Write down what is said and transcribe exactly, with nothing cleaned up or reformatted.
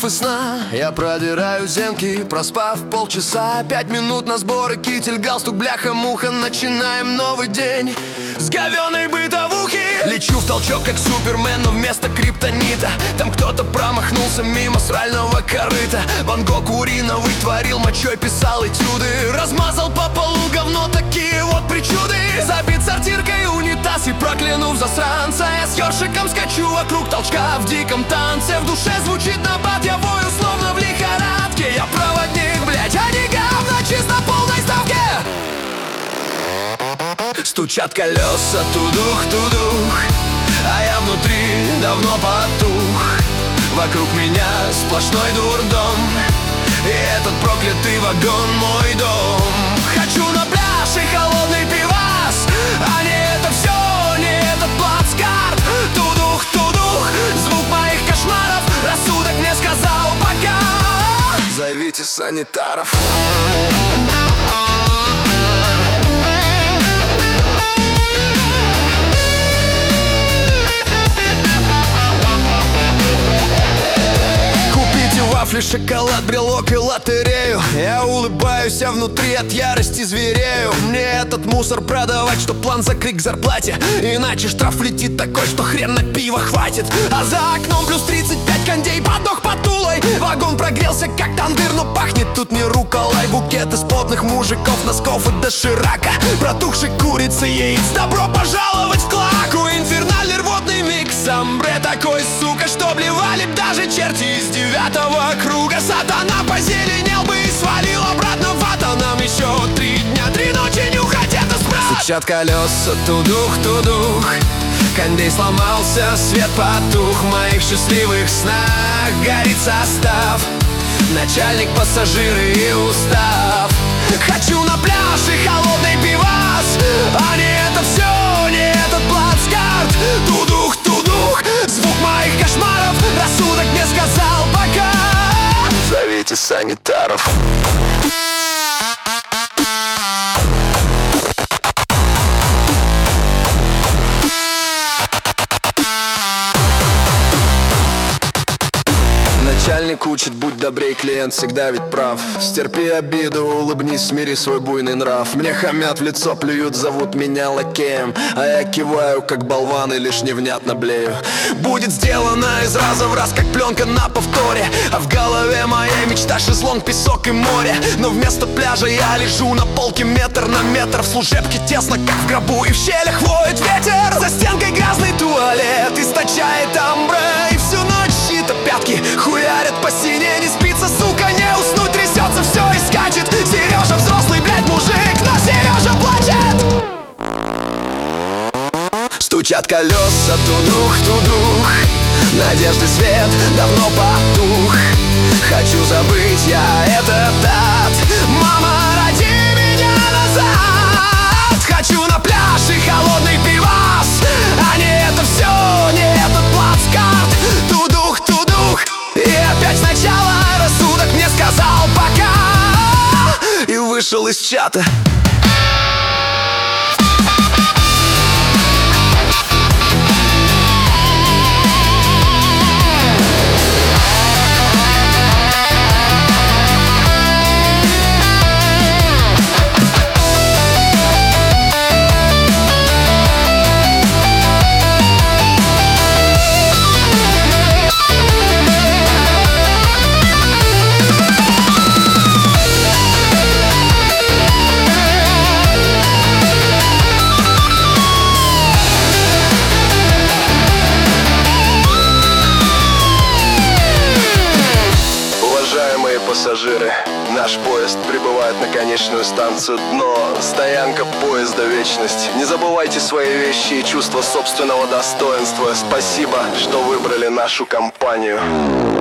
и сна я продираю зенки, проспав полчаса. Пять минут на сборы, китель, галстук, бляха-муха. Начинаем новый день с говёной бытовухи. Лечу в толчок, как супермен, но вместо криптонита там кто-то промахнулся мимо срального корыта. Ван Гог уриновый творил, мочой писал этюды. Размазал по полу говно, такие вот причуды. Забит сортиркой унитаз и проклянув засранца, я с ёршиком скачу вокруг толчка в диком танце. В душе звучит набат, я вою словно в лихорадке. Я проводник, блять, а не говно, чисто полной ставке. Стучат колеса, тудух-тудух, а я внутри давно потух. Вокруг меня сплошной дурдом, и этот проклятый вагон мой дом. Хочу на пляж и холодный пивас, а не это все, не этот плацкарт. Тудух-тудух, звук моих кошмаров, рассудок мне сказал пока. Зовите санитаров. Вафли, шоколад, брелок и лотерею. Я улыбаюсь, а внутри от ярости зверею. Мне этот мусор продавать, что план закрыть к зарплате. Иначе штраф летит такой, что хрен на пиво хватит. А за окном плюс тридцать пять, кондей подох под Тулой. Вагон прогрелся как тандыр, но пахнет тут не руколай. Букет из потных мужиков, носков и доширака, протухшей курицы, яиц. Добро пожаловать в клаку. Инфернальный рвотный микс, амбре такой, сука, что блевали б даже черти из девятого круга. Сатана позеленел бы и свалил обратно в ад. А нам еще три дня, три ночи нюхать это спрат. Стучат колеса, тудух-тудух, кондей сломался, свет потух. В моих счастливых снах горит состав, начальник, пассажиры и устав. Хочу на пляж и холодный пивас, а не это все, не этот плацкарт. Тудух-тудух, звук моих кошмаров, рассудок мне сказал пока. Зовите санитаров. Начальник учит, будь добрей, клиент всегда ведь прав. Стерпи обиду, улыбнись, смири свой буйный нрав. Мне хамят в лицо, плюют, зовут меня лакеем, а я киваю, как болван, и лишь невнятно блею. Будет сделано из раза в раз, как пленка на повторе. А в голове моей мечта шезлонг, песок и море. Но вместо пляжа я лежу на полке метр на метр. В служебке тесно, как в гробу, и в щелях воет ветер. За стенкой грязный туалет источает амбре, и всю ночь щита пятки хуярят по стене. Не спится, сука, не уснуть, трясется все и скачет. Сережа взрослый, блядь, мужик, но Сережа плачет. Стучат колеса, тудух-тудух, надежды свет давно потух. Хочу забыть я этот ад, мама, роди меня назад. Хочу на пляж и холодный пивас, а не это все, не этот плацкарт. Тудух-тудух, и опять сначала рассудок мне сказал пока. И вышел из чата. Пассажиры, наш поезд прибывает на конечную станцию Дно. Стоянка поезда вечность. Не забывайте свои вещи и чувство собственного достоинства. Спасибо, что выбрали нашу компанию.